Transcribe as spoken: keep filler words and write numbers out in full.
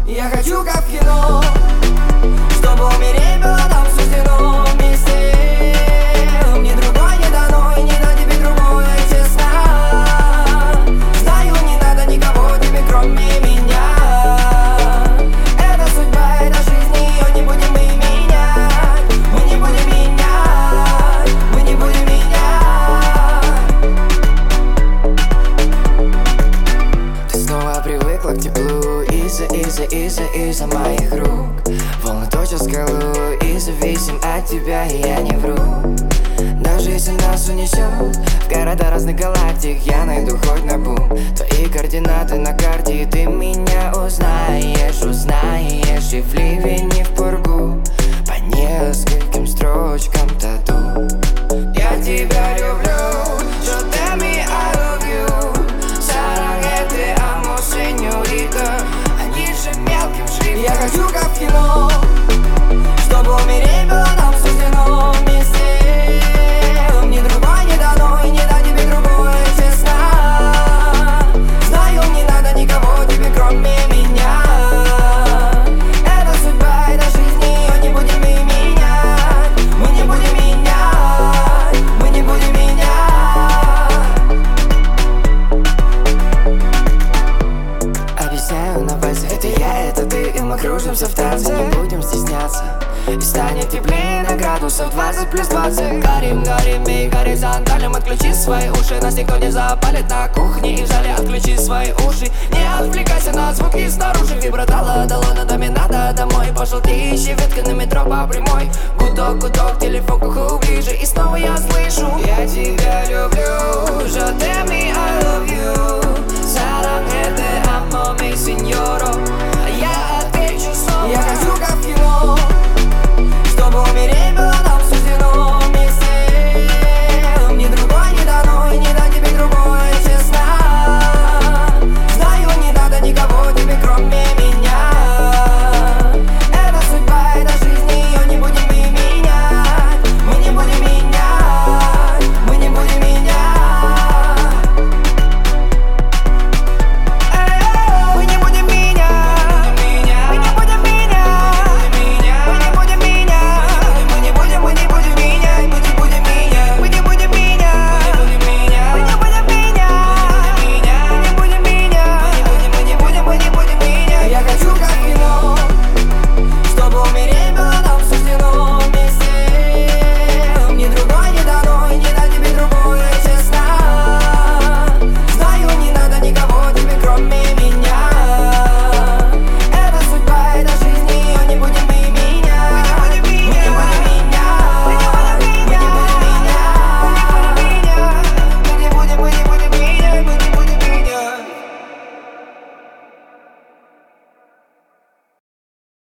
Я хочу как в кино, чтобы умереть было нам суждено вместе. Мне другой не дано, и не дам тебе другое, честно. Знаю, не надо никого тебе, кроме меня. Это судьба, это жизнь, ее не будем мы менять. Мы не будем менять, мы не будем менять. Ты снова привыкла к теплу из-за, из-за, из-за, из-за моих рук. Волны точат скалу, и зависим от тебя, и я не вру. Даже если нас унесет в города разных галактик, я найду хоть на бум твои координаты на карте, и ты меня узнаешь, узнаешь. И в ливень, и в пургу, по нескольким строчкам тату. Я тебя люблю, что tell me I love you. Saranghe te amo, señorita. Они же мелким шрифтом. Я хочу как в кино, чтобы умереть было нам суждено вместе. Мне другой не дано, и не дам тебе другое, честно. Знаю, не надо никого тебе, кроме меня. Это судьба, это жизнь, ее не будем мы менять. Мы не будем менять, мы не будем менять. Объясняю на пальцах, это я, это ты, и мы кружимся в танце. Не будем стесняться, и станет теплее на градусов двадцать плюс двадцать. Горим, горим и горизонталем. Отключи свои уши, нас никто не запалит на кухне и в зале. Отключи свои уши, не отвлекайся на звуки снаружи. Вибратала, дало надо, мне надо домой. Пошел ты ищи ветка на метро по прямой. Гудок, гудок, телефон к уху ближе, и снова я слышу: я тебя люблю, je t'aime, I love you. Saranghe